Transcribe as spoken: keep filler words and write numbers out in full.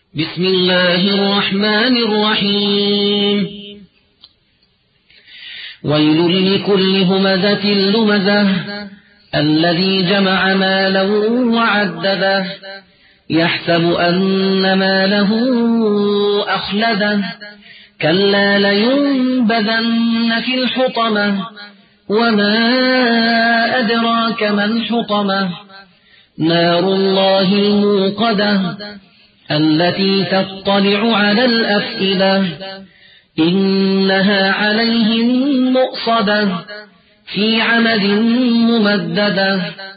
بسم الله الرحمن الرحيم ويل لكل همزة لمزة الذي جمع مالا وعدده يحسب أن ماله أخلده كلا لينبذن في الحطمة وما أدراك ما الحطمة نار الله الموقدة التي تطلع على الأفئدة إنها عليهم مؤصدة في عمد ممددة